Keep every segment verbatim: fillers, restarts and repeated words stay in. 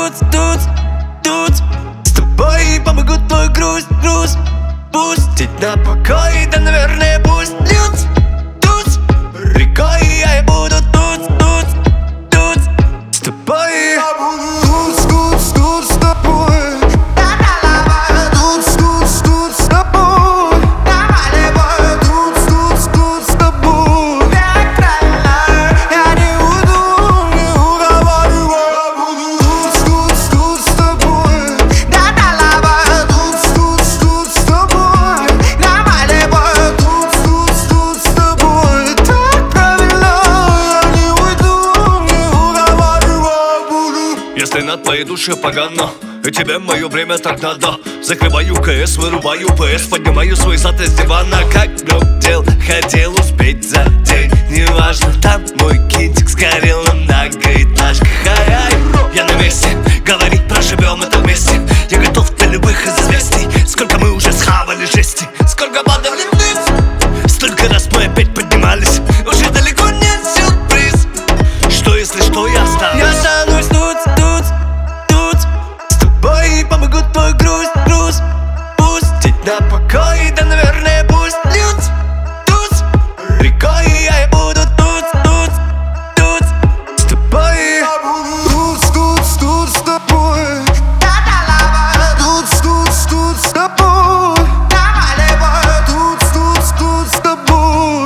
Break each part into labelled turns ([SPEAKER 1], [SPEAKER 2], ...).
[SPEAKER 1] тут, тут, тут. С тобой помогу твой грусть, груз пустить на покой, да, наверное, пусть льют тут рекой, а я буду тут, тут, тут с тобой.
[SPEAKER 2] Я буду тут, тут, тут с тобой. Тут, тут, тут с тобой. Тут, тут, тут с тобой. Я не уйду, не уговаривай. Я буду тут, тут, тут с тобой. Тут, тут, тут с тобой. Тут, тут, тут с тобой. Так правильно, я не уйду, не уговаривай. Буду.
[SPEAKER 3] Если на твоей душе погано, и тебе мое время так надо, закрываю КС, вырубаю ПС, поднимаю свой зад из дивана. Как дел, хотел успеть за день. Неважно, там мой кинчик сгорел на многоэтажках. Ай-ай, я на месте, говори, проживем это вместе. Я готов для любых известий. Сколько мы уже схавали жести, сколько падали вниз, столько раз мы опять поднимались. Уже далеко нет сюрприз. Что если что, я останусь.
[SPEAKER 1] Я останусь тут, тут, тут с тобой, помогу твой грусть, груз пустить на покой, да, наверное, пусть льют тут рекой, а я буду тут, тут, тут с тобой.
[SPEAKER 2] Я буду тут, тут, тут с тобой. Тут, тут, тут с тобой. Тут, тут, тут с тобой.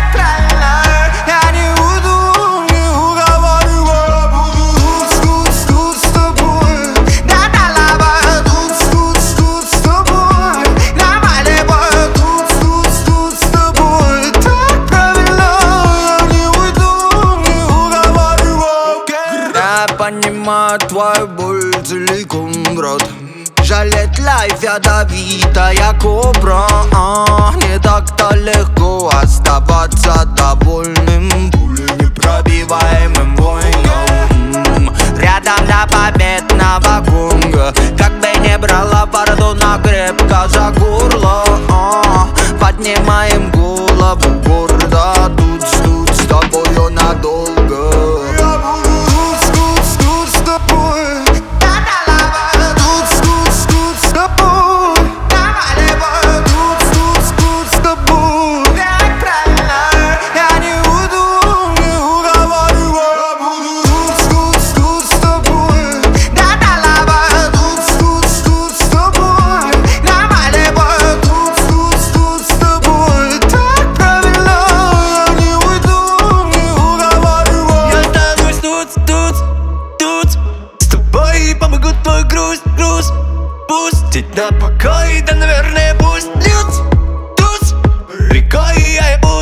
[SPEAKER 2] Я не уйду, не уговаривай. Я буду тут, тут, тут с тобой. Тут, тут, тут с тобой. Тут, тут, тут с тобой. Так правильно, я не уйду, не уговаривай. Я понимаю твою боль целиком, брат. Жалеть лайф ядовитая кобра, а, не так-то легко оставаться довольным пуленепробиваемым воином. Рядом до победного гонга, как бы не брала фортуна крепко за горло, а, поднимаем голову гордо. Тут, тут с тобою надолго. Я буду тут, тут, тут с тобой. Тут, тут, тут с тобой. Тут, тут, тут с тобой. Я не уйду, не уговаривай. Я буду тут, тут, тут с тобой. Тут, тут, тут с тобой. Тут, тут, тут с тобой. Так правильно, я не уйду, не уговаривай.
[SPEAKER 1] Я останусь тут, тут, тут с тобой, помогу твой грусть, груз пустить на покой, да, наверное, пусть льют тут рекой, а я буду